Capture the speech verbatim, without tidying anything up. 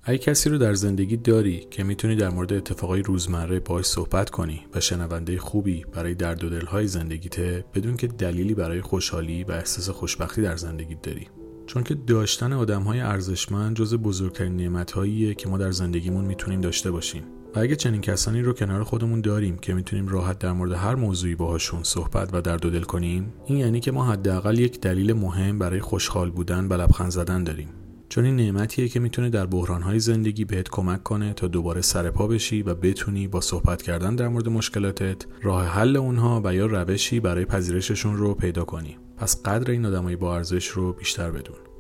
اگه کسی رو در زندگی داری که میتونی در مورد اتفاقای روزمره باهاش صحبت کنی و شنونده خوبی برای درد و دلهای زندگیته، بدون که دلیلی برای خوشحالی و احساس خوشبختی در زندگی داری. چون که داشتن آدم‌های ارزشمند جز بزرگترین نعمت‌هاییه که ما در زندگیمون میتونیم داشته باشیم. و اگه چنین کسانی رو کنار خودمون داریم که میتونیم راحت در مورد هر موضوعی باهاشون صحبت و درد و دل کنیم، این یعنی که ما حداقل یک دلیل مهم برای خوشحال بودن و لبخند زدن داریم. چون این نعمتیه که میتونه در بحران‌های زندگی بهت کمک کنه تا دوباره سر پا بشی و بتونی با صحبت کردن در مورد مشکلاتت راه حل اونها و یا روشی برای پذیرششون رو پیدا کنی. پس قدر این آدمای با ارزش رو بیشتر بدون.